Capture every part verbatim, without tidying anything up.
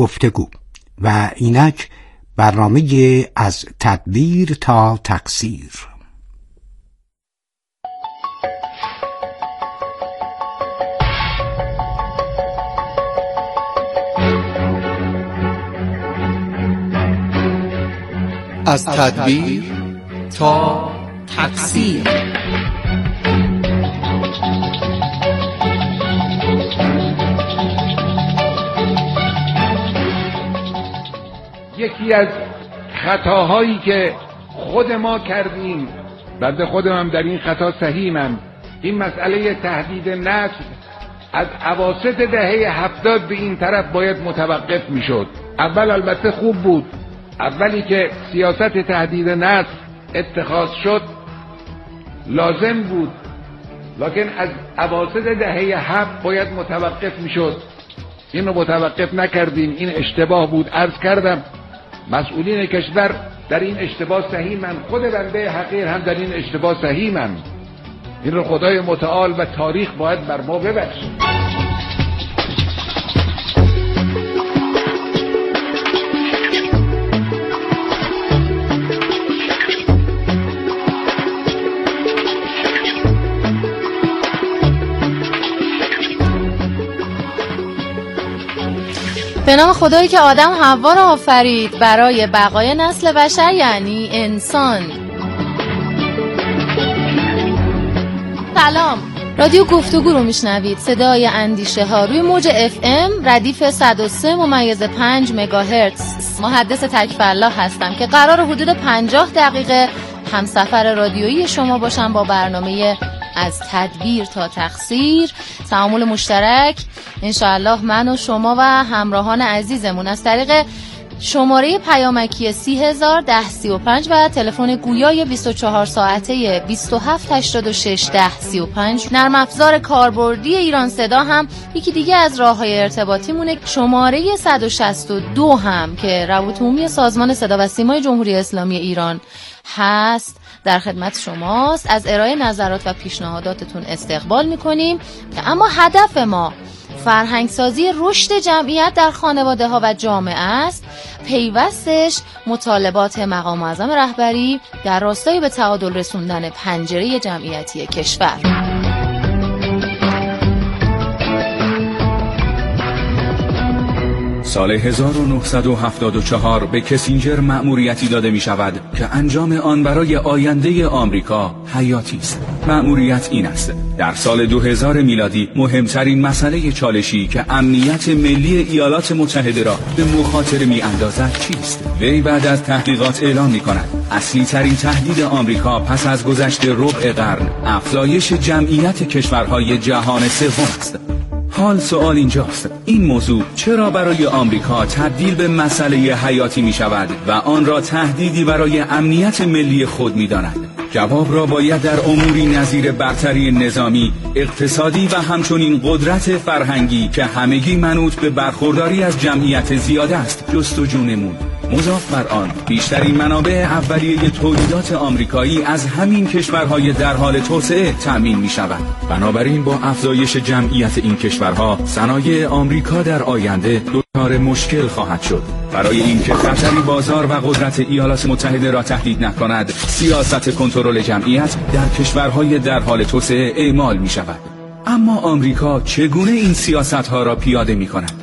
گفتگو و اینک برنامه از تدبیر تا تقصیر. از تدبیر تا تقصیر. یکی از خطاهایی که خود ما کردیم، بنده خودم هم در این خطا سهیمم، این مسئله تهدید نسل از اواسط دهه هفتاد به این طرف باید متوقف میشد. اول البته خوب بود، اولی که سیاست تهدید نسل اتخاذ شد لازم بود، لکن از اواسط دهه هفت باید متوقف میشد. این رو متوقف نکردیم، این اشتباه بود. عرض کردم مسئولین کشور در این اشتباه سهیمن، خود بنده حقیر هم در این اشتباه سهیمن. این رو خدای متعال و تاریخ باید بر ما ببخشه. به نام خدایی که آدم و حوا را آفرید برای بقای نسل بشر، یعنی انسان. سلام، رادیو گفتگو رو میشنوید. صدای اندیشه ها روی موج اف ام ردیف صد و سه ممیز پنج مگاهرتز. محدث تکفرلا هستم که قرار حدود پنجاه دقیقه همسفر رادیویی شما باشم با برنامه از تدبیر تا تقصیر. تعامل مشترک انشاءالله من و شما و همراهان عزیزمون از طریق شماره پیامکی سی هزار ده سی و پنج و تلفن گویای بیست و چهار ساعته بیست و هفت هشتاد و شش ده سی و پنج. نرم افزار کاربردی ایران صدا هم یکی دیگه از راه‌های ارتباطی مونه. شماره صد و شصت و دو هم که روابط عمومی سازمان صدا و سیمای جمهوری اسلامی ایران هست در خدمت شماست. از ارائه نظرات و پیشنهاداتتون استقبال میکنیم که اما هدف ما فرهنگسازی رشد جمعیت در خانواده ها و جامعه است. پیوستش مطالبات مقام معظم رهبری در راستای به تعادل رسوندن پنجره جمعیتی کشور. سال هزار و نهصد و هفتاد و چهار به کسینجر مأموریتی داده می شود که انجام آن برای آینده آمریکا حیاتی است. مأموریت این است: در سال دو هزار میلادی مهمترین مسئله چالشی که امنیت ملی ایالات متحده را به مخاطره می اندازد چیست؟ وی بعد از تحقیقات اعلام می کند اصلی ترین تهدید آمریکا پس از گذشت ربع قرن افزایش جمعیت کشورهای جهان سوم است. حال سوال اینجاست: این موضوع چرا برای آمریکا تبدیل به مسئله حیاتی می شود و آن را تهدیدی برای امنیت ملی خود می داند؟ جواب را باید در اموری نظیر برتری نظامی، اقتصادی و همچنین قدرت فرهنگی که همگی منوط به برخورداری از جمعیت زیاده است جستجو نمود. مضاف بر آن بیشترین منابع اولیه تولیدات آمریکایی از همین کشورهای در حال توسعه تأمین می شود. بنابراین با افزایش جمعیت این کشورها صنایع آمریکا در آینده دچار مشکل خواهد شد. برای اینکه خطری بازار و قدرت ایالات متحده را تهدید نکند، سیاست کنترل جمعیت در کشورهای در حال توسعه اعمال می شود. اما آمریکا چگونه این سیاستها را پیاده می کند؟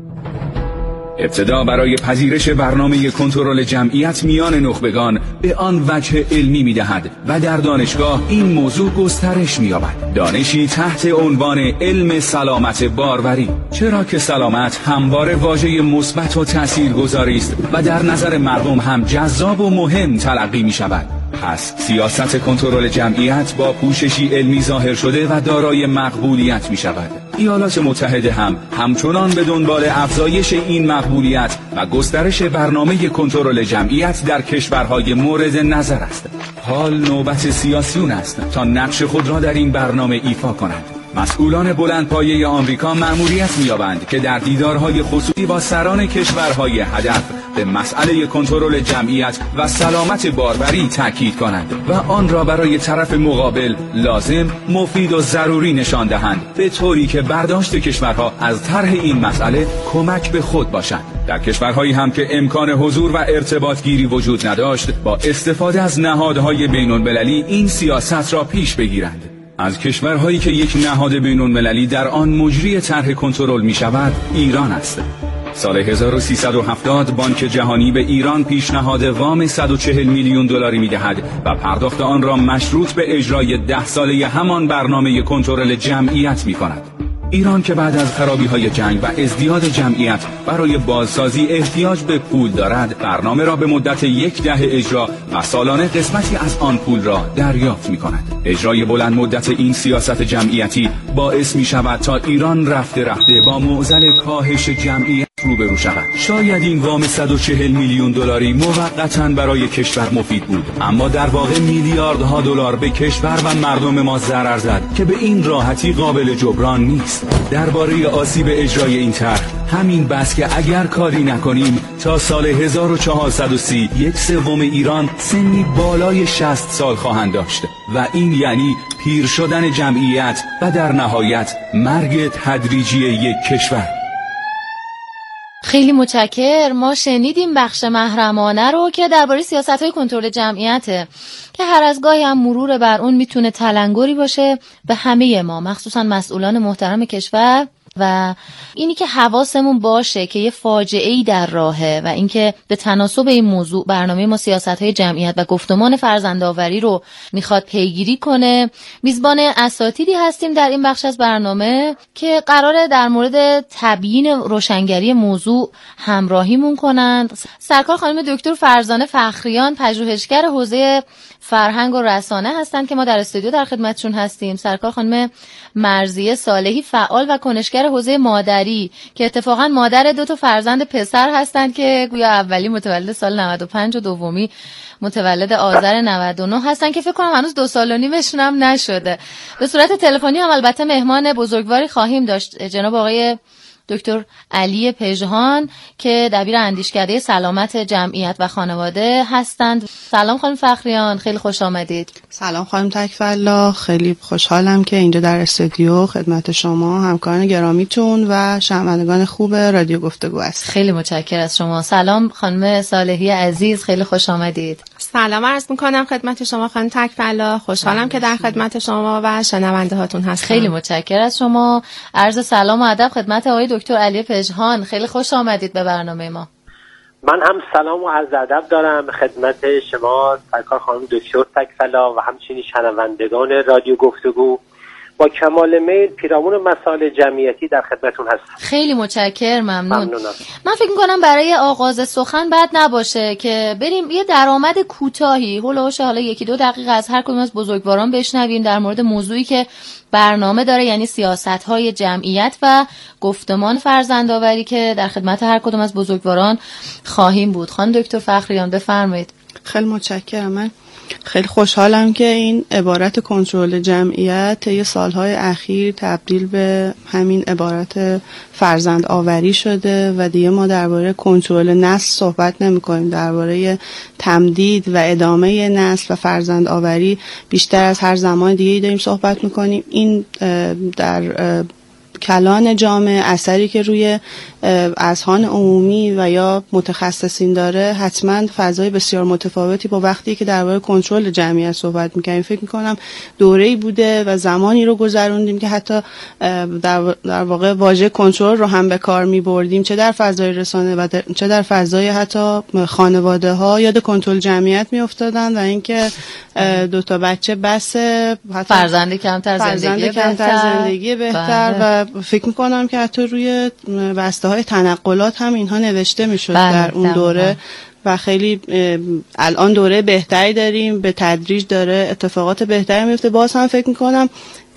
ابتدا برای پذیرش برنامه کنترل جمعیت میان نخبگان به آن وجه علمی می‌دهد و در دانشگاه این موضوع گسترش می‌یابد. دانشی تحت عنوان علم سلامت باروری، چرا که سلامت همواره واژه مثبت و تاثیرگذاری است و در نظر مردم هم جذاب و مهم تلقی می‌شود. پس سیاست کنترل جمعیت با پوششی علمی ظاهر شده و دارای مقبولیت می شود. ایالات متحده هم همچنان به دنبال افزایش این مقبولیت و گسترش برنامه کنترل جمعیت در کشورهای مورد نظر است. حال نوبت سیاسیون است تا نقش خود را در این برنامه ایفا کنند. مسئولان بلندپایه آمریکا مأموریت می‌یابند که در دیدارهای خصوصی با سران کشورهای هدف به مسئله کنترل جمعیت و سلامت باربری تاکید کنند و آن را برای طرف مقابل لازم، مفید و ضروری نشان دهند، به طوری که برداشت کشورها از طرح این مسئله کمک به خود باشند. در کشورهایی هم که امکان حضور و ارتباط گیری وجود نداشت، با استفاده از نهادهای بین‌المللی این سیاست را پیش بگیرند. از کشورهایی که یک نهاد بین‌المللی در آن مجری طرح کنترل می شود، ایران است. سال هزار و سیصد و هفتاد بانک جهانی به ایران پیشنهاد وام صد و چهل میلیون دلاری می‌دهد و پرداخت آن را مشروط به اجرای ده ساله همان برنامه کنترل جمعیت می‌کند. ایران که بعد از خرابی‌های جنگ و ازدیاد جمعیت برای بازسازی احتیاج به پول دارد، برنامه را به مدت یک دهه اجرا و سالانه قسمتی از آن پول را دریافت می‌کند. اجرای بلند مدت این سیاست جمعیتی باعث می‌شود تا ایران رفته رفته با معضل کاهش جمعیت روبرو شود. شاید این وام صد و چهل میلیون دلاری موقتاً برای کشور مفید بود، اما در واقع میلیاردها دلار به کشور و مردم ما ضرر زد که به این راحتی قابل جبران نیست. درباره آسیب اجرای این طرح همین بس که اگر کاری نکنیم تا سال هزار و چهارصد و سی یک سوم ایران سنی بالای شصت سال خواهند داشت و این یعنی پیر شدن جمعیت و در نهایت مرگ تدریجی یک کشور. خیلی متشکر. ما شنیدیم بخش محرمانه رو که درباره سیاست‌های کنترل جمعیته که هر از گاهی هم مرور بر اون میتونه تلنگری باشه به همه ما، مخصوصا مسئولان محترم کشور، و اینی که حواسمون باشه که یه فاجعه‌ای در راهه و اینکه به تناسب این موضوع برنامه ما سیاست‌های جمعیت و گفتمان فرزندآوری رو میخواد پیگیری کنه. میزبان اساتیدی هستیم در این بخش از برنامه که قراره در مورد تبیین روشنگری موضوع همراهیمون کنند. سرکار خانم دکتر فرزانه فخریان، پژوهشگر حوزه فرهنگ و رسانه هستند که ما در استودیو در خدمتشون هستیم. سرکار خانم مرضیه صالحی، فعال و کنشگر حوزه مادری که اتفاقا مادر دو تا فرزند پسر هستند که گویا اولی متولد سال نود و پنج و دومی متولد آذر نود و نه هستن که فکر کنم هنوز دو سال و نیمشون هم نشده. به صورت تلفنی هم البته مهمان بزرگواری خواهیم داشت، جناب آقای دکتر علی پژهان که دبیر اندیشکده سلامت جمعیت و خانواده هستند. سلام خانم فخریان، خیلی خوش آمدید. سلام خانم تکفالله، خیلی خوشحالم که اینجا در استودیو خدمت شما همکاران گرامیتون و شنوندگان خوب رادیو گفتگو هستم. خیلی متشکرم از شما. سلام خانم صالحی عزیز، خیلی خوش آمدید. سلام عرض میکنم خدمت شما خانم تکفالله، خوشحالم که در خدمت شما و شنونده هاتون هستم. خیلی متشکرم از شما. عرض سلام و ادب خدمت آقای دکتر علی پژهان، خیلی خوش آمدید به برنامه ما. من هم سلام و عرض ادب دارم خدمت شما سرکار خانم دکتر تکفالله و همچنین شنوندگان رادیو گفتگو. با کمال میل پیرامون مسائل جمعیتی در خدمتون هستم. خیلی متشکرم، ممنون. ممنونم. من فکر می‌کنم برای آغاز سخن بد نباشه که بریم یه درآمد کوتاهی هولوش حالا یکی دو دقیقه از هر کدوم از بزرگواران بشنویم در مورد موضوعی که برنامه داره، یعنی سیاست‌های جمعیت و گفتمان فرزندآوری که در خدمت هر کدوم از بزرگواران خواهیم بود. خانم دکتر فخریان بفرمایید. خیلی متشکرم. من خیلی خوشحالم که این عبارت کنترل جمعیت طی سالهای اخیر تبدیل به همین عبارت فرزند آوری شده و دیگه ما درباره کنترل نسل صحبت نمی کنیم، درباره تمدید و ادامه نسل و فرزند آوری بیشتر از هر زمان دیگه داریم صحبت می کنیم. این در کلان جامعه اثری که روی اذهان عمومی و یا متخصصین داره حتما فضای بسیار متفاوتی با وقتی که درباره کنترل جمعیت صحبت می‌کنیم. فکر می‌کنم دوره‌ای بوده و زمانی رو گذروندیم که حتی در, در واقع واژه کنترل رو هم به کار می‌بردیم، چه در فضای رسانه و در چه در فضای حتی خانواده‌ها یاد کنترل جمعیت می‌افتادن و اینکه دو تا بچه بس فرزند کمتر زندگی کمتر زندگی بهتر و فکر می‌کنم که حتی روی بسته های تنقلات هم اینها نوشته میشد در اون دوره و خیلی الان دوره بهتری داریم، به تدریج داره اتفاقات بهتری میفته. باز هم فکر میکنم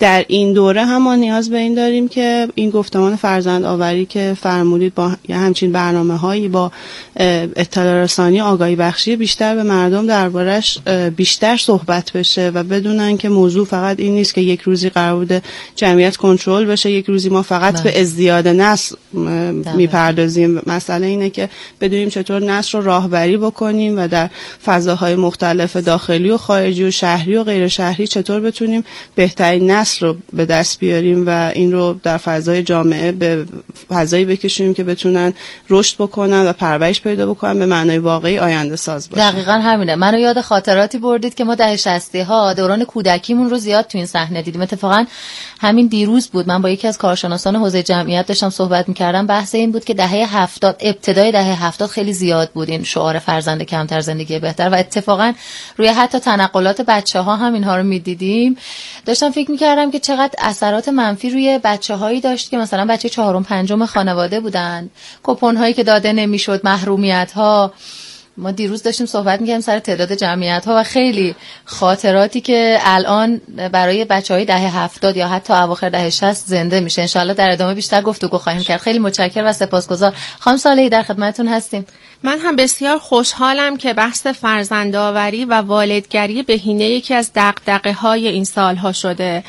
در این دوره هم ما نیاز به این داریم که این گفتمان فرزند آوری که فرمودید با همچین برنامه هایی با اطلاع رسانی آگاهی بخشی بیشتر به مردم دربارش بیشتر صحبت بشه و بدونن که موضوع فقط این نیست که یک روزی قرار بوده جمعیت کنترل بشه، یک روزی ما فقط ده. به ازدیاد نسل میپردازیم. مسئله اینه که بدونیم چطور نسل رو راهبری بکنیم و در فضاهای مختلف داخلی و خارجی و شهری و غیر شهری چطور بتونیم بهترین نسل رو به دست بیاریم و این رو در فضای جامعه به فضایی بکشیم که بتونن رشد بکنن و پرورش پیدا بکنن به معنای واقعی آینده ساز باشن. دقیقاً همینه. منو یاد خاطراتی بردید که ما دهه شصت ها دوران کودکیمون رو زیاد تو این صحنه دیدیم. اتفاقاً همین دیروز بود من با یکی از کارشناسان حوزه جمعیت داشتم صحبت می‌کردم. بحث این بود که دهه هفتاد ابتدای دهه هفتاد خیلی زیاد بود این شعار فرزند کمتر زندگی بهتر و اتفاقاً روی حتی تنقلات بچه‌ها هم اینها رو می‌دیدیم. داشتم فکر می‌کردم که چقدر اثرات منفی روی بچه‌هایی داشت که مثلا بچه چهارم پنجم خانواده بودن، کوپن‌هایی که داده نمی‌شد، محرومیت‌ها. ما دیروز داشتیم صحبت می‌کردیم سر تعداد جمعیت‌ها و خیلی خاطراتی که الان برای بچه‌های دهه هفتاد یا حتی اواخر دهه شصت زنده میشه. انشالله در ادامه بیشتر گفتگو خواهیم کرد. خیلی متشکرم و سپاسگزار. خانم صالحی در خدمتتون هستیم. من هم بسیار خوشحالم که بحث فرزندآوری و والدگری بهینه یکی از دغدغه‌های این سال‌ها شده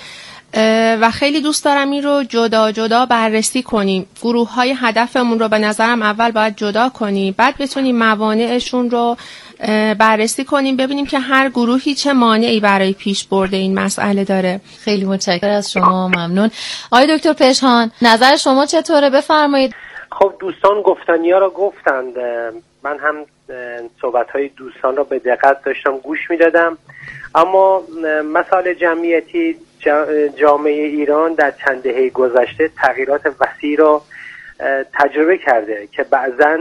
و خیلی دوست دارم این رو جدا جدا بررسی کنیم. گروه های هدفمون رو به نظرم اول باید جدا کنیم، بعد بتونیم موانعشون رو بررسی کنیم، ببینیم که هر گروهی چه مانعی برای پیش برده این مسئله داره. خیلی متشکرم از شما، ممنون. آقای دکتر پژهان نظر شما چطوره؟ بفرمایید. خب دوستان گفتنیا رو گفتند، من هم صحبت های دوستان رو به دقت داشتم گوش میدادم، اما مسائل جمعیتی جامعه ایران در چند دهه گذشته تغییرات وسیع را تجربه کرده که بعضاً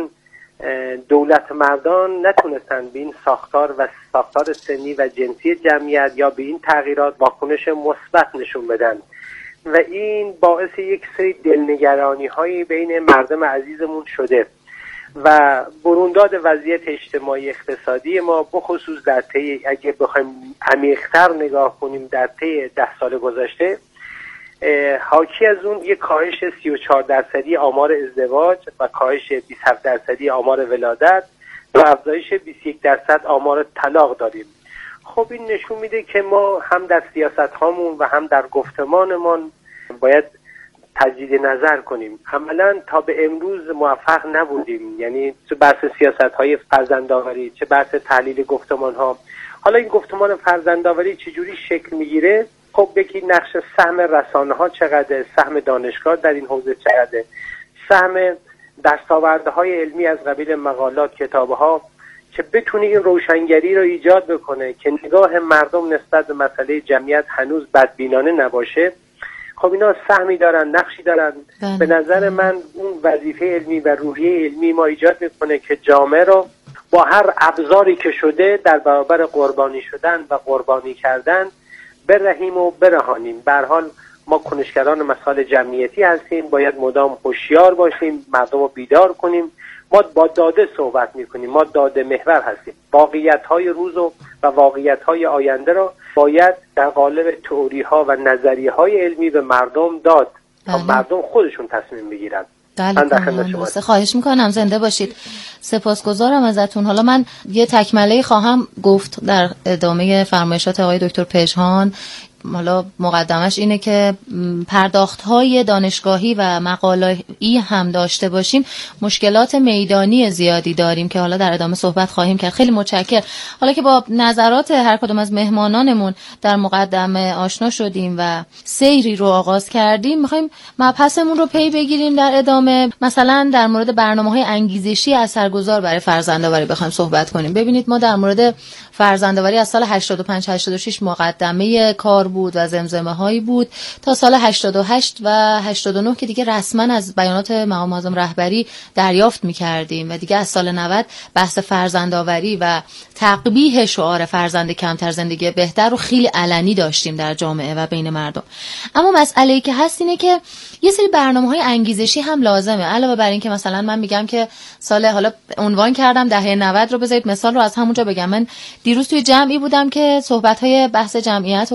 دولت مردان نتونستن به این ساختار و ساختار سنی و جنسی جمعیت یا به این تغییرات واکنش مثبت نشون بدن و این باعث یک سری دلنگرانی هایی بین مردم عزیزمون شده و برونداد وضعیت اجتماعی اقتصادی ما بخصوص در طی اگه بخوایم عمیق‌تر نگاه کنیم در طی ده سال گذشته حاکی از اون یک کاهش سی و چهار درصدی آمار ازدواج و کاهش بیست و هفت درصدی آمار ولادت و افزایش بیست و یک درصد آمار طلاق داریم. خب این نشون میده که ما هم در سیاست هامون و هم در گفتمانمان باید تجدید نظر کنیم. عملا تا به امروز موفق نبودیم، یعنی چه بحث سیاست‌های فرزندآوری چه بحث تحلیل گفتمان‌ها. حالا این گفتمان فرزندآوری چجوری شکل میگیره؟ خب یکی نقش سهم رسانه‌ها چقدره، سهم دانشگاه در این حوزه چقدره، سهم دستاوردهای علمی از قبیل مقالات، کتاب‌ها که بتونه این روشنگری رو ایجاد بکنه که نگاه مردم نسبت به مسئله جمعیت هنوز بدبینانه نباشه. خب اینا سهمی دارن، نقشی دارن. بله. به نظر من اون وظیفه علمی و روحیه علمی ما ایجاد میکنه که جامعه رو با هر ابزاری که شده در برابر قربانی شدن و قربانی کردن برهیم و برهانیم. به هر حال ما کنشگران مسائل جمعیتی هستیم، باید مدام هوشیار باشیم، مردم رو بیدار کنیم. ما با داده صحبت میکنیم، ما داده محور هستیم. واقعیت‌های روز و واقعیت‌های آینده رو باید در قالب تئوری‌ها و نظریه‌های علمی به مردم داد تا مردم خودشون تصمیم بگیرن. بله، خواهش میکنم، زنده باشید. سپاسگزارم ازتون. حالا من یه تکمله خواهم گفت در ادامه فرمایشات آقای دکتر پژهان. حالا مقدمش اینه که پرداخت‌های دانشگاهی و مقاله‌ای هم داشته باشیم، مشکلات میدانی زیادی داریم که حالا در ادامه صحبت خواهیم کرد. خیلی متشکرم. حالا که با نظرات هر کدوم از مهمانانمون در مقدمه آشنا شدیم و سیری رو آغاز کردیم، می‌خوایم مبحثمون رو پی بگیریم در ادامه. مثلا در مورد برنامه‌های انگیزشی اثرگذار برای فرزندآوری بخوایم صحبت کنیم. ببینید ما در مورد فرزندآوری از سال هشتاد و پنج هشتاد و شش مقدمه کار بود و زمزمه هایی بود تا سال هشتاد و هشت و هشتاد و نه که دیگه رسما از بیانات مقام معظم رهبری دریافت می‌کردیم و دیگه از سال نود بحث فرزندآوری و تقبیح شعار فرزند کمتر زندگی بهتر رو خیلی علنی داشتیم در جامعه و بین مردم. اما مسئله‌ای که هست اینه که یه سری برنامه‌های انگیزشی هم لازمه. علاوه بر این که مثلا من میگم که سال حالا عنوان کردم دهه نود رو، بذارید مثال رو از همونجا بگم. من دیروز توی جمعی بودم که صحبت‌های بحث جمعیت و فرزند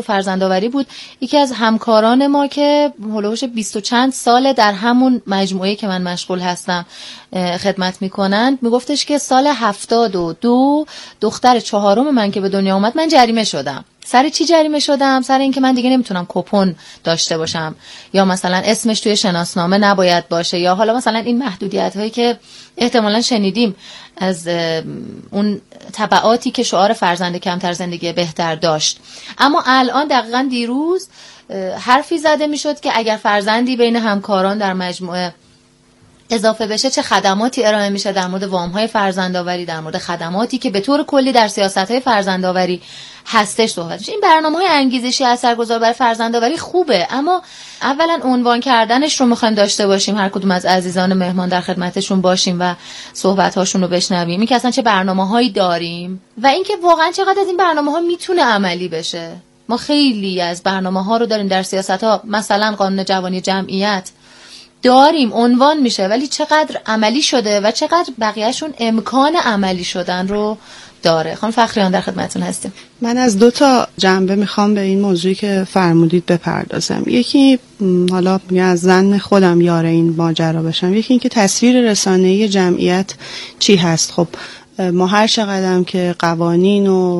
فرزندآوری بود. یکی از همکاران ما که هولوش بیست و چند ساله در همون مجموعه که من مشغول هستم خدمت میکنن، میگفتش که سال هفتاد و دو دختر چهارم من که به دنیا اومد من جریمه شدم. سر چی جریمه شدم؟ سر اینکه من دیگه نمیتونم کوپن داشته باشم، یا مثلا اسمش توی شناسنامه نباید باشه، یا حالا مثلا این محدودیت هایی که احتمالاً شنیدیم از اون تبعاتی که شعار فرزند کمتر زندگی بهتر داشت. اما الان دقیقاً دیروز حرفی زده میشد که اگر فرزندی بین همکاران در مجموعه اضافه بشه چه خدماتی ارائه میشه در مورد وام‌های فرزندآوری، در مورد خدماتی که به طور کلی در سیاست‌های فرزندآوری هستش صحبت میشه. این برنامه‌های انگیزشی اثرگذار برای فرزندآوری خوبه، اما اولا عنوان کردنش رو می‌خوایم داشته باشیم، هر کدوم از عزیزان مهمان در خدمتشون باشیم و صحبت‌هاشون رو بشنویم، این که اصلا چه برنامه‌هایی داریم و اینکه واقعا چقدر از این برنامه‌ها میتونه عملی بشه. ما خیلی از برنامه‌ها رو داریم در سیاست‌ها، مثلا قانون جوانی جمعیت داریم عنوان میشه، ولی چقدر عملی شده و چقدر بقیهشون امکان عملی شدن رو داره. خانم فخریان در خدمتتون هستیم. من از دو تا جنبه میخوام به این موضوعی که فرمودید بپردازم. یکی حالا از زن خودم یار این ماجرا بشم، یکی این که تصویر رسانه‌ای جمعیت چی هست. خب ما هر چقدر که قوانین و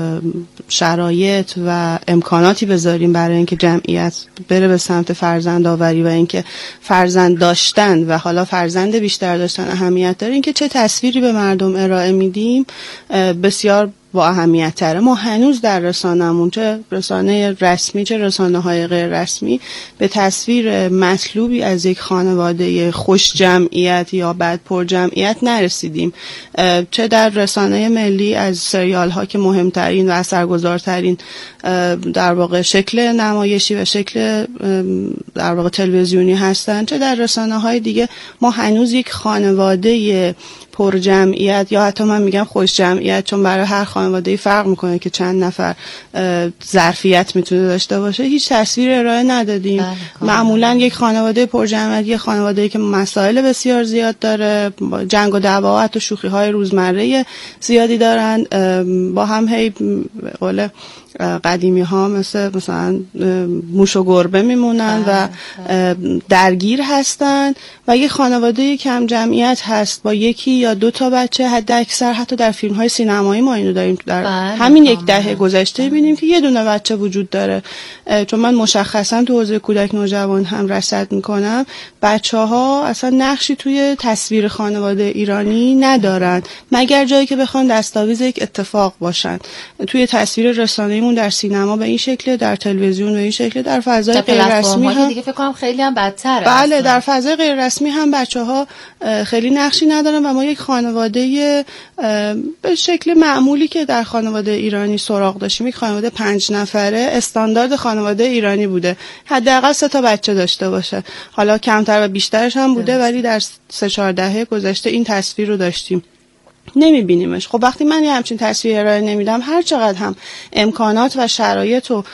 شرایط و امکاناتی بذاریم برای اینکه جمعیت بره به سمت فرزندآوری و اینکه فرزند داشتن و حالا فرزند بیشتر داشتن اهمیت داره، اینکه چه تصویری به مردم ارائه میدیم بسیار با اهمیت تره. ما هنوز در رسانه‌مون، چه رسانه رسمی چه رسانه‌های غیر رسمی، به تصویر مطلوبی از یک خانواده خوش جمعیت یا بد پر جمعیت نرسیدیم. چه در رسانه ملی از سریال ها که مهمترین و اثرگذارترین در واقع شکل نمایشی و شکل در واقع تلویزیونی هستن، چه در رسانه های دیگه، ما هنوز یک خانواده پر جمعیت یا حتی من میگم خوش جمعیت، چون برای هر خانواده‌ای فرق میکنه که چند نفر ظرفیت میتونه داشته باشه، هیچ تصویر ارائه ندادیم. معمولا یک خانواده پر جمعیت یه خانواده‌ای که مسائل بسیار زیاد داره، جنگ و دعوا و حتی شوخی‌های روزمره زیادی دارن، با هم هی قول قدیمی ها مثل مثلا موش و گربه میمونن و درگیر هستن، و یه خانواده کم جمعیت هست با یکی یا دو تا بچه. حد اکثر حتی در فیلم های سینمایی ما اینو داریم، در بله همین یک دهه گذشته می‌بینیم که یه دونه بچه وجود داره. چون من مشخصا تو حوزه کودک نوجوان هم رصد میکنم، بچه‌ها اصلا نقشی توی تصویر خانواده ایرانی ندارن مگر جایی که بخوان دستاویز یک اتفاق باشن. توی تصویر رسانه‌ای در سینما به این شکل، در تلویزیون به این شکل، در فضای غیر رسمی هم دیگه فکر کنم خیلی هم بدتره. بله، در فضای غیر رسمی هم بچه‌ها خیلی نقشی ندارن و ما یک خانواده به شکل معمولی که در خانواده ایرانی سراغ داشتیم، یک خانواده پنج نفره، استاندارد خانواده ایرانی بوده حداقل سه تا بچه داشته باشه. حالا کمتر و بیشترش هم بوده، ولی در سه چهار دهه گذشته این تصویر رو داشتیم. نمیبینیمش. خب وقتی من یه همچین تصویر ارائه نمیدم، هر چقدر هم امکانات و شرایط و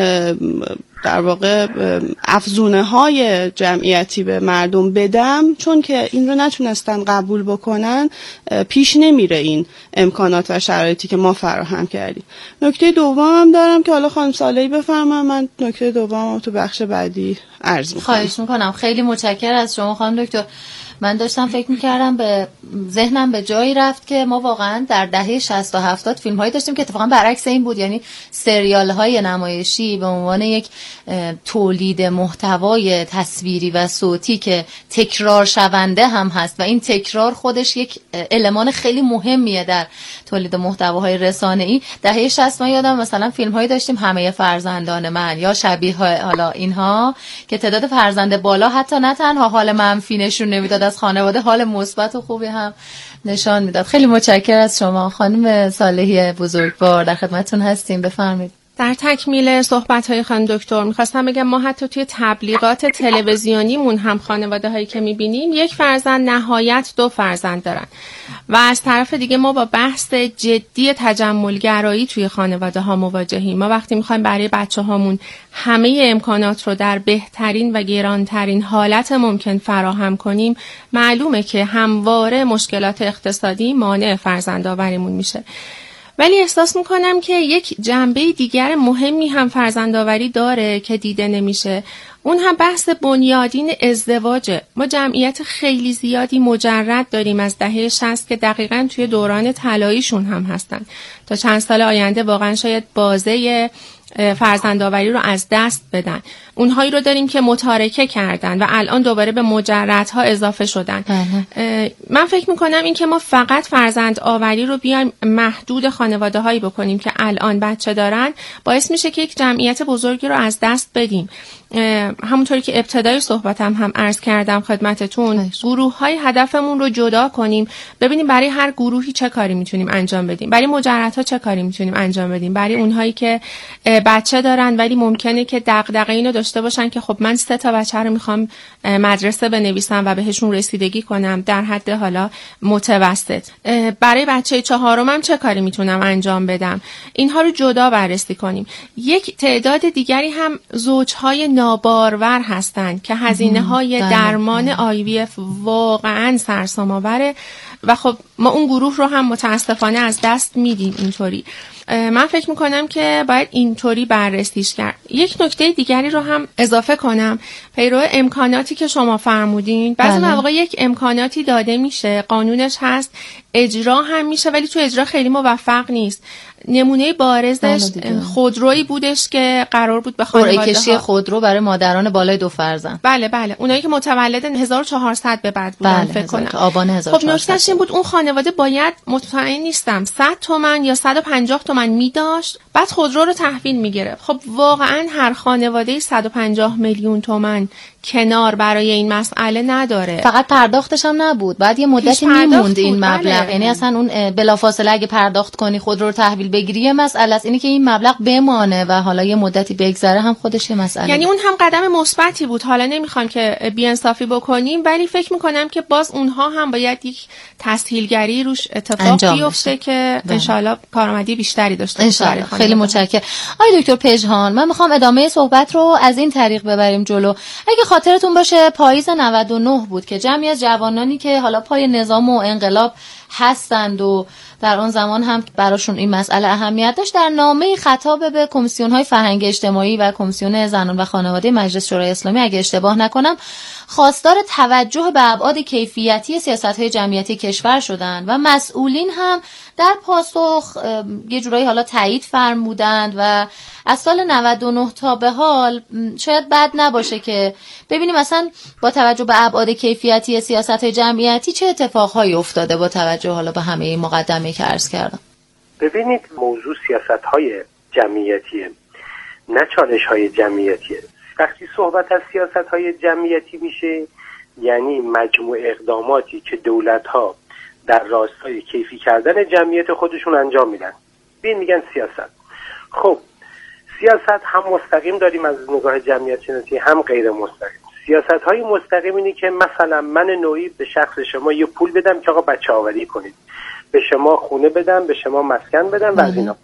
در واقع افزونه های جمعیتی به مردم بدم، چون که این رو نتونستن قبول بکنن، پیش نمیره این امکانات و شرایطی که ما فراهم کردیم. نکته دومم دارم که حالا خانم صالحی بفرمایید، من نکته دومم تو بخش بعدی عرض میکنم. خواهش میکنم. خیلی متشکرم از شما خانم دکتر. من داشتم فکر میکردم، به ذهنم به جایی رفت که ما واقعا در دهه شصت و هفتاد فیلم هایی داشتیم که اتفاقا برعکس این بود، یعنی سریال های نمایشی به عنوان یک تولید محتوای تصویری و صوتی که تکرار شونده هم هست و این تکرار خودش یک المان خیلی مهمیه در تولید محتواهای رسانه‌ای. دهه شصت ما یادم مثلا فیلم هایی داشتیم، همه فرزندان من یا شبیه حالا اینها، که تعداد فرزند بالا حتی نه تنها حال منفی نشون نمیداد از خانواده، حال مثبت و خوبی هم نشان میداد. خیلی متشکرم از شما خانم صالحی بزرگوار، در خدمتتون هستیم، بفرمایید. در تکمیل صحبت‌های خانم دکتر می‌خواستم بگم ما حتی توی تبلیغات تلویزیونیمون هم خانواده‌هایی که می‌بینیم یک فرزند نهایت دو فرزند دارن و از طرف دیگه ما با بحث جدی تجمل‌گرایی توی خانواده‌ها مواجهیم. ما وقتی می‌خوایم برای بچه‌هامون همه امکانات رو در بهترین و گرانترین حالت ممکن فراهم کنیم، معلومه که همواره مشکلات اقتصادی مانع فرزندآوریمون میشه. ولی احساس میکنم که یک جنبه دیگر مهمی هم فرزندآوری داره که دیده نمیشه. اون هم بحث بنیادین ازدواجه. ما جمعیت خیلی زیادی مجرد داریم از دهه شصت که دقیقاً توی دوران طلاییشون هم هستن. تا چند سال آینده واقعاً شاید بازه فرزندآوری رو از دست بدن. اونهایی رو داریم که متارکه کردن و الان دوباره به مجردها اضافه شدن. من فکر میکنم این که ما فقط فرزندآوری رو بیایم محدود خانواده هایی بکنیم که الان بچه دارن باعث میشه که یک جمعیت بزرگی رو از دست بدیم. همونطوری که ابتدای صحبتم هم عرض کردم خدمتتون، گروه های هدفمون رو جدا کنیم، ببینیم برای هر گروهی چه کاری میتونیم انجام بدیم، برای مجردها چه کاری میتونیم انجام بدیم، برای اونهایی که بچه دارن ولی ممکنه که دغدغه اینو داشته باشن که خب من سه تا بچه رو میخوام مدرسه بنویسم و بهشون رسیدگی کنم در حد حالا متوسط، برای بچه چهارمم چه کاری میتونم انجام بدم. اینها رو جدا بررسی کنیم. یک تعداد دیگری هم زوجهای نابارور هستند که هزینه های درمان آی وی اف واقعا سرسام‌آوره و خب ما اون گروه رو هم متاسفانه از دست میدیم. اینطوری من فکر میکنم که باید اینطوری بررسیش کرد. یک نکته دیگری رو هم اضافه کنم، پیرو امکاناتی که شما فرمودین، بعضی مواقع یک امکاناتی داده میشه، قانونش هست، اجرا هم میشه ولی تو اجرا خیلی موفق نیست. نمونه بارزش خودرویی بودش که قرار بود به خانواده ها کشی خودرو برای مادران بالای دو فرزند. بله بله، اونایی که متولد هزار و چهارصد به بعد بودن. بله، فکر کنم آبان هزار و چهارصد. خب نکتهش این بود اون خانواده باید مطمئن نیستم صد تومن یا صد و پنجاه تومن میداشت بعد خودرو رو تحویل میگرفت. خب واقعا هر خانواده صد و پنجاه میلیون تومن کنار برای این مسئله نداره. فقط پرداختش هم نبود، بعد یه مدتی میموند این مبلغ. بله. یعنی اصلا اون بلافاصله اگه پرداخت کنی خودرو رو تحویل بگیری یه مسئله است، اینی که این مبلغ بمانه و حالا یه مدتی بگذره هم خودش یه مسئله. یعنی اون هم قدم مثبتی بود. حالا نمیخوام که بی‌انصافی بکنیم ولی فکر میکنم که باز اونها هم باید یک تسهیلگری روش اتفاق بیفته که انشالله کارآمدی بیشتری داشته باشه. خیلی متشکرم. آقای دکتر پژهان، من میخوام ادامه صحبت رو از این طریق ببریم جلو. اگه خاطرتون باشه پاییز نود و نه بود که جمعی از جوانانی که حالا پای نظام و انقلاب هستند و در اون زمان هم براشون این مسئله اهمیت داشت، در نامه خطاب به کمیسیون‌های فرهنگ اجتماعی و کمیسیون زنان و خانواده مجلس شورای اسلامی اگه اشتباه نکنم خواستار توجه به ابعاد کیفیتی سیاست‌های جمعیتی کشور شدند و مسئولین هم در پاسخ یه جورایی حالا تایید فرمودند و از سال نود و نه تا به حال شاید بد نباشه که ببینیم مثلا با توجه به ابعاد کیفیتی سیاست‌های جمعیتی چه اتفاقهایی افتاده با توجه حالا به همه این مقدمه که عرض کردم. ببینید موضوع سیاست‌های جمعیتیه نه چالش‌های جمعیتیه. وقتی صحبت از سیاست‌های جمعیتی میشه یعنی مجموع اقداماتی که دولت‌ها در راستای کیفی کردن جمعیت خودشون انجام میدن بین میگن سیاست. خب سیاست هم مستقیم داریم از نگاه جمعیت شناسی هم غیر مستقیم. سیاست‌های مستقیم اینی که مثلا من نوعی به شخص شما یه پول بدم که آقا بچه آوری کنید، به شما خونه بدم، به شما مسکن بدم و از اینا.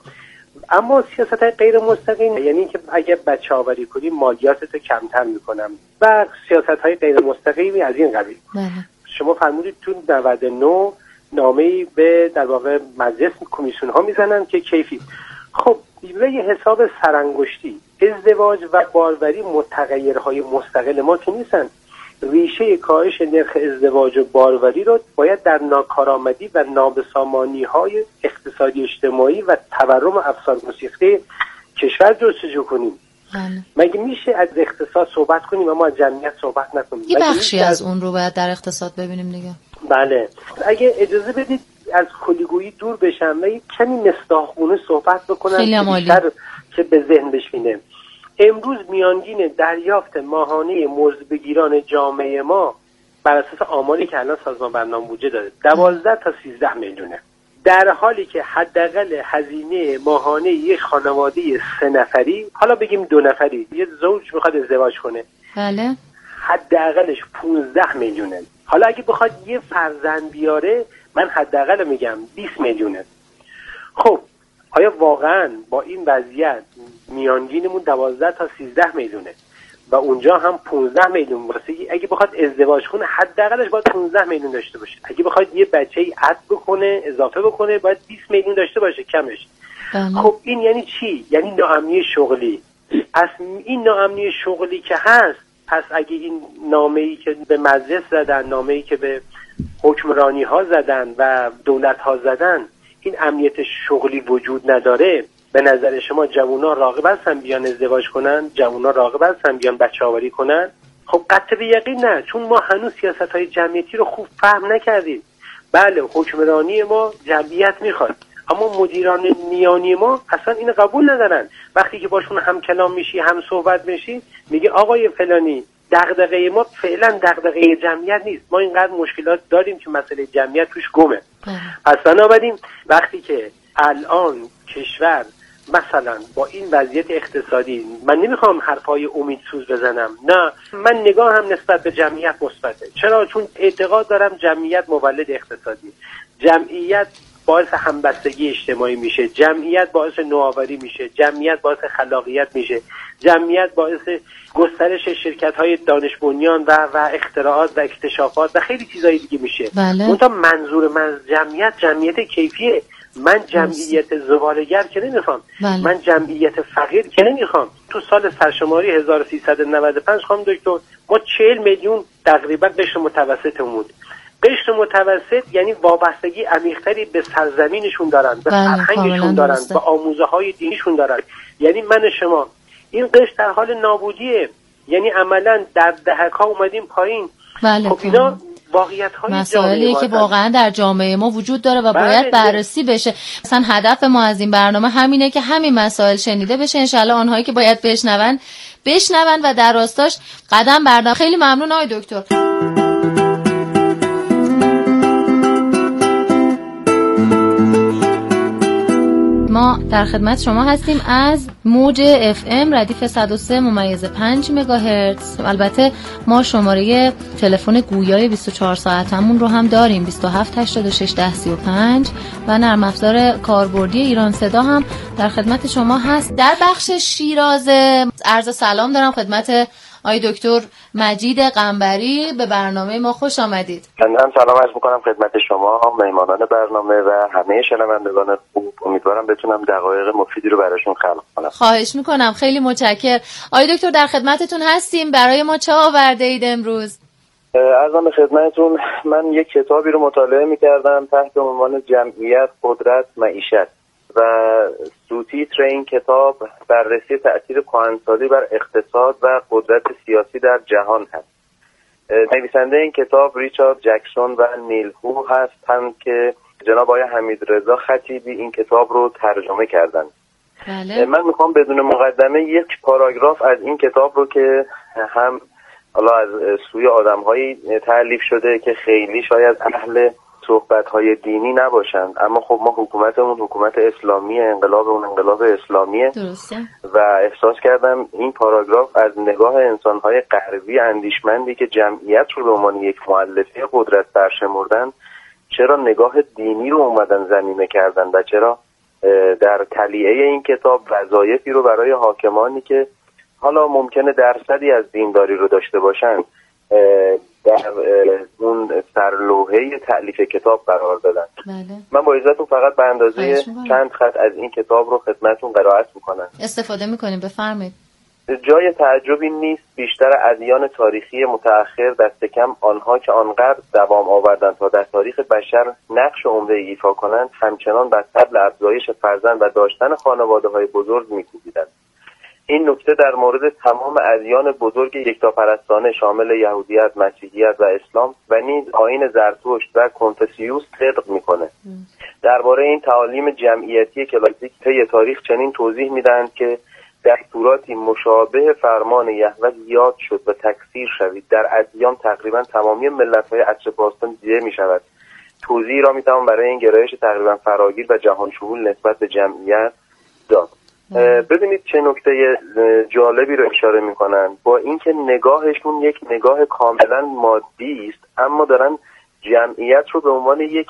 اما سیاست‌های غیر مستقیم یعنی که اگه بچه آوری کنی مالیاتتو کمتر میکنم و سیاست‌های غیر مستقیمی از این قبیل. شما فرمودید تو نود و نه نامه‌ای به در واقع مجلس کمیسیون ها میزنن که کیفی. خب به حساب سرانگشتی ازدواج و باروری متغیرهای مستقل ما که نیستن. ریشه کاهش نرخ ازدواج و باروری رو باید در ناکارآمدی و نابسامانی‌های اقتصادی اجتماعی و تورم افسار موسیقی کشور جستجو کنیم. مگه میشه از اقتصاد صحبت کنیم اما از جمعیت صحبت نکنیم؟ یه بخشی از اون رو باید در اقتصاد ببینیم دیگه. بله اگه اجازه بدید از کلیگویی دور بشم و یک کمی مصداقانه صحبت بکنم بیشتر که به ذهن بشینه. امروز میانگین دریافت ماهانه مزدبگیران جامعه ما بر اساس آماری که الان سازمان برنامه بودجه داره دوازده تا سیزده میلیونه، در حالی که حداقل هزینه ماهانه یک خانواده سه نفری، حالا بگیم دو نفری، یه زوج میخواد ازدواج کنه، بله حداقلش پانزده میلیونه. حالا اگه بخواد یه فرزند بیاره من حداقل میگم بیست میلیونه. خب آیا واقعا با این وضعیت میانگینمون دوازده تا سیزده میلیونه و اونجا هم پانزده میلیون واسه اگه بخواد ازدواج کنه حداقلش باید پانزده میلیون داشته باشه. اگه بخواد یه بچه‌ای عد بکنه اضافه بکنه باید بیست میلیون داشته باشه کمش. بله. خب این یعنی چی؟ یعنی ناامنی شغلی. پس این ناامنی شغلی که هست، پس اگه این نامه‌ای که به مجلس زدن، نامه‌ای که به حکمرانی ها زدن و دولت ها زدن، این امنیت شغلی وجود نداره، به نظر شما جوونا راغب هستن بیان ازدواج کنن؟ جوونا راغب هستن بیان بچه آوری کنن؟ خب قطع به یقین نه، چون ما هنوز سیاست های جمعیتی رو خوب فهم نکردیم. بله حکمرانی ما جمعیت میخواد، اما مدیران میانی ما اصلا این قبول ندارن. وقتی که باشون هم کلام میشی، هم صحبت میشی، میگه آقای فلانی دغدغه ما فعلا دغدغه جمعیت نیست، ما اینقدر مشکلات داریم که مسئله جمعیت توش گمه. پس بنابراین وقتی که الان کشور مثلا با این وضعیت اقتصادی، من نمیخوام حرفای امیدسوز بزنم، نه، من نگاه هم نسبت به جمعیت مثبته. چرا؟ چون اعتقاد دارم جمعیت مولد اقتصادی، جمعیت باعث همبستگی اجتماعی میشه، جمعیت باعث نوآوری میشه، جمعیت باعث خلاقیت میشه، جمعیت باعث گسترش شرکت‌های دانش بنیان و و اختراعات و اکتشافات و خیلی چیزای دیگه میشه. بله. منتها منظور من از جمعیت جمعیت کیفیه. من جمعیت زباله‌گر که نمیخوام. بله. من جمعیت فقیر که نمیخوام. تو سال سرشماری هزار و سیصد و نود و پنج خانم دکتر ما چهل میلیون تقریبا قشر متوسطمون بود. قشر متوسط یعنی وابستگی عمیق‌تری به سرزمینشون دارن، به فرهنگشون دارن، به آموزه‌های دینیشون دارن. یعنی من شما این قشر در حال نابودیه، یعنی عملاً در دهک‌ها اومدیم پایین. بله. خب اینا واقعیت‌های مسائلی که واقعا در جامعه ما وجود داره و بله. باید بررسی بشه. مثلا هدف ما از این برنامه همینه که همین مسائل شنیده بشه، انشالله آنهایی که باید بشنون بشنون و در راستاش قدم بردارن. خیلی ممنون آقای دکتر. ما در خدمت شما هستیم از موج اف ام ردیف صد و سه ممیز پنج مگاهرتز. البته ما شماره تلفن گویای بیست و چهار ساعتمون رو هم داریم، بیست و هفت هشتاد و شش ده سی و پنج، و نرم افزار کاربردی ایران صدا هم در خدمت شما هست. در بخش شیراز عرض سلام دارم خدمت آقای دکتر مجید قنبری، به برنامه ما خوش آمدید. من سلام عرض می‌کنم خدمت شما، مهمانان برنامه و همه شنوندگان خوب. امیدوارم بتونم دقایق مفیدی رو براشون خلق کنم. خواهش می‌کنم، خیلی متشکرم. آقای دکتر در خدمتتون هستیم. برای ما چه آورده اید امروز؟ عرضم به خدمتتون، من یک کتابی رو مطالعه می‌کردم تحت عنوان جمعیت، قدرت، معیشت و سوتیتر این کتاب بررسی تأثیر کهنسالی بر اقتصاد و قدرت سیاسی در جهان هست. نویسنده این کتاب ریچارد جکسون و نیل هو هستند که جناب آقای حمیدرضا خطیبی این کتاب رو ترجمه کردن. بله. من میخوام بدون مقدمه یک پاراگراف از این کتاب رو که هم حالا از سوی آدم‌هایی تألیف شده که خیلی شاید اهل صحبت‌های دینی نباشند، اما خب ما حکومتمون حکومت اسلامی، انقلاب اون انقلاب اسلامیه. درسته. و احساس کردم این پاراگراف از نگاه انسان‌های غربی اندیشمندی که جمعیت رو به عنوان یک مؤلفه قدرت برشمردن، چرا نگاه دینی رو اومدن زمینه کردن و چرا در تلیعه این کتاب وظایفی رو برای حاکمانی که حالا ممکنه درصدی از دینداری رو داشته باشن در اون سرلوحه تألیف کتاب قرار دادن. بله. من با اجازهتون فقط به اندازه چند خط از این کتاب رو خدمتتون قرائت میکنم. استفاده میکنیم، بفرمایید. جای تعجبی نیست بیشتر ادیان تاریخی متأخر دست کم آنها که آنقدر دوام آوردند تا در تاریخ بشر نقش عمده ایفا کنند، همچنان بر طبل افزایش فرزند و داشتن خانواده‌های بزرگ می‌کوبیدند. این نکته در مورد تمام ادیان بزرگ یکتاپرستانه شامل یهودیت، مسیحیت و اسلام و نیز آیین زرتشت و کنفوسیوس صدق میکنه. درباره این تعالیم جمعیتی کلاسیک طی تاریخ چنین توضیح میدهند که دستوراتی مشابه فرمان یهوه یاد شد و تکثیر شوید در ادیان تقریبا تمامی ملت‌های عصر باستان دیده میشود. توضیحی را میتوان برای این گرایش تقریبا فراگیر و جهان شمول نسبت به جمعیت داد. ببینید چه نکته جالبی رو اشاره میکنن. با اینکه نگاهشون یک نگاه کاملا مادی است، اما دارن جمعیت رو به عنوان یک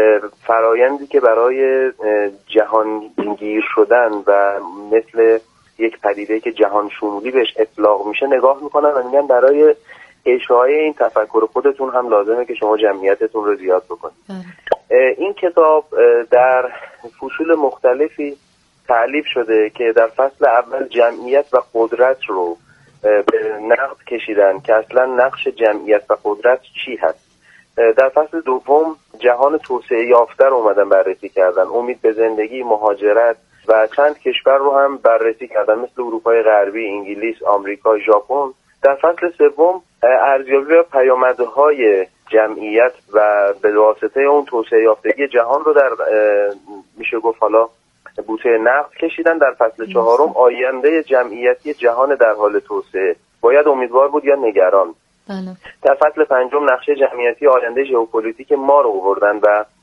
فرایندی که برای جهانگیر شدن و مثل یک پدیده که جهان شمولی بهش اطلاق میشه نگاه میکنن و میگن برای اشاعه این تفکر خودتون هم لازمه که شما جمعیتتون رو زیاد بکنید. این کتاب در فصول مختلفی تألیف شده که در فصل اول جمعیت و قدرت رو به نقد کشیدن که اصلا نقش جمعیت و قدرت چی هست. در فصل دوم جهان توسعه یافته رو اومدن بررسی کردن، امید به زندگی، مهاجرت و چند کشور رو هم بررسی کردن مثل اروپای غربی، انگلیس، آمریکا، ژاپن. در فصل سوم ارزیابی و پیامدهای جمعیت و به واسطه اون توسعه یافتگی جهان رو در میشه گفت حالا بوته نقد کشیدن. در فصل چهارم آینده جمعیتی جهان در حال توسعه، باید امیدوار بود یا نگران. بله. در فصل پنجم نقشه جمعیتی آینده ژئوپلیتیک ما رو آوردن و